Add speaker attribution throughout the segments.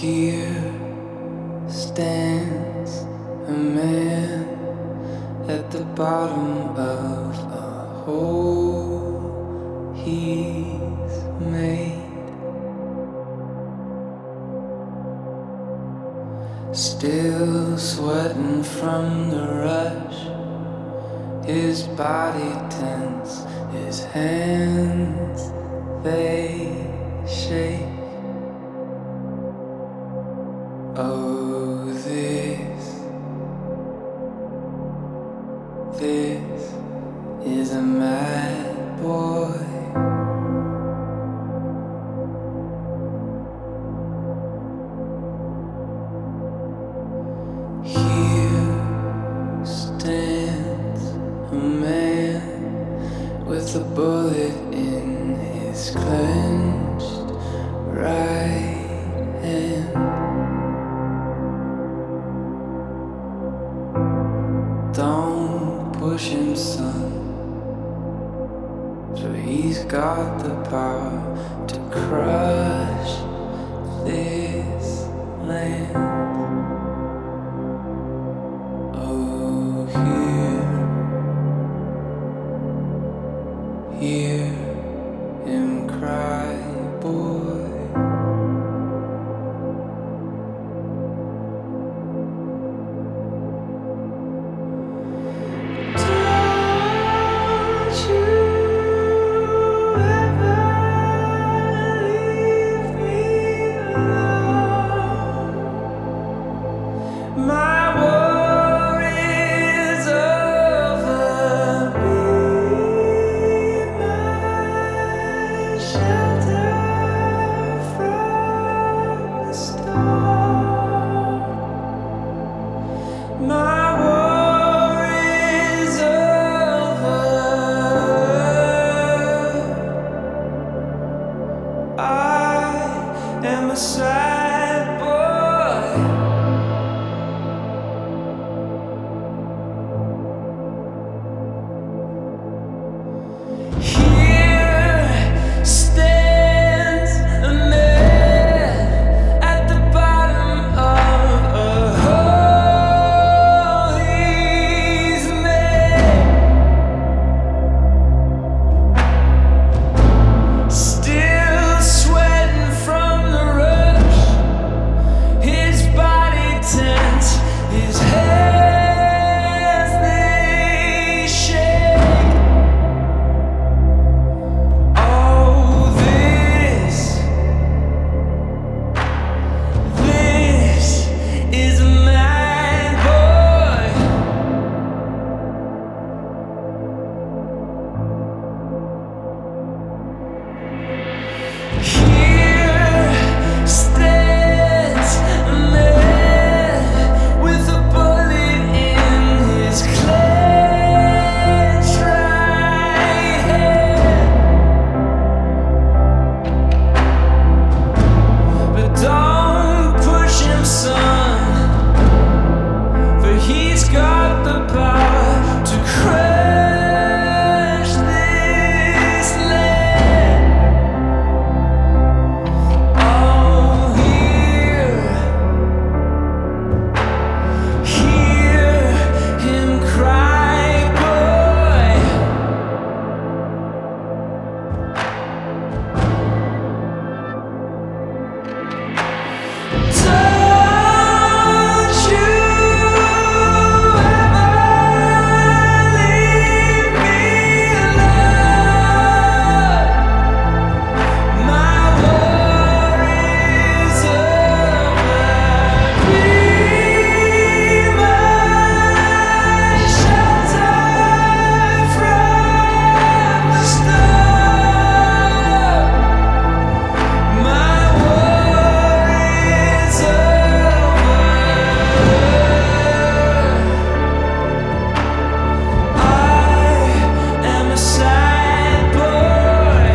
Speaker 1: Here stands a man at the bottom of a hole he's made, still sweating from the rush, his body tense, his hands they shake. Oh, this is a mad boy. Here stands a man with a bullet in his clenched right hand. Don't push him, son, for he's got the power to crush this land. Oh, hear him cry, boy. I'm a sad boy. Here stands a man at the bottom of a hole he's made, still sweating from the rush, his body tense, his hands they shake. Oh, this is a mad boy. Here stands a man with a bullet in his clenched right hand. But don't push him, son, for he's got the power to crush this land. Oh, hear him cry, boy. Don't you ever leave me alone. My war is over. Be my shelter from the storm. My war is over. I am a sad boy.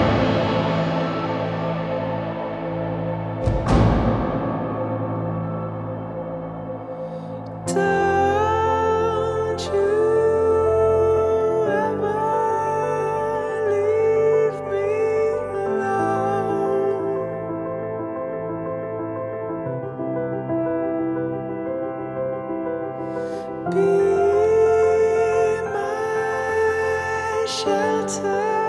Speaker 1: Don't you ever leave me alone. be my shelter.